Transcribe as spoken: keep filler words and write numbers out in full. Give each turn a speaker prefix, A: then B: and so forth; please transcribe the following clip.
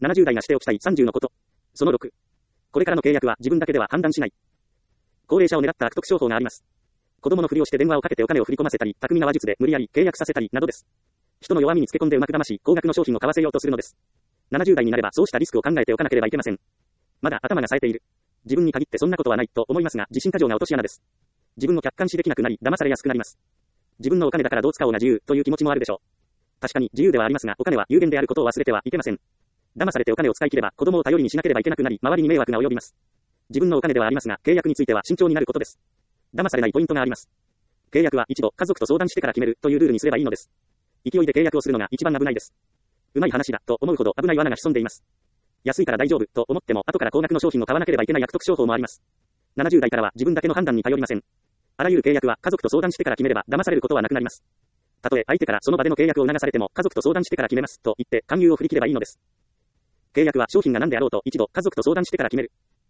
A: ななじゅう代がしておきたいさんじゅうのこと。そのろく。これからの契約は自分だけでは判断しない。高齢者を狙った悪徳商法があります。子供のふりをして電話をかけてお金を振り込ませたり、巧みな話術で無理やり契約させたりなどです。人の弱みにつけ込んでうまく騙し、高額の商品を買わせようとするのです。ななじゅう代になればそうしたリスクを考えておかなければいけません。まだ頭が冴えている。自分に限ってそんなことはないと思いますが、自信過剰が落とし穴です。自分を客観視できなくなり、騙されやすくなります。自分のお金だからどう使おうが自由という気持ちもあるでしょう。確かに自由ではありますが、お金は有限であることを忘れてはいけません。騙されてお金を使い切れば、子供を頼りにしなければいけなくなり、周りに迷惑が及びます。自分のお金ではありますが、契約については慎重になることです。騙されないポイントがあります。契約は一度家族と相談してから決めるというルールにすればいいのです。勢いで契約をするのが一番危ないです。うまい話だと思うほど危ない罠が潜んでいます。安いから大丈夫と思っても後から高額の商品を買わなければいけない悪徳商法もあります。ななじゅう代からは自分だけの判断に頼りません。あらゆる契約は家族と相談してから決めれば騙されることはなくなります。たとえ相手からその場での契約を促されても家族と相談してから決めますと言って勧誘を振り切ればいいのです。契約は商品が何であろうと一度家族と相談してから決める。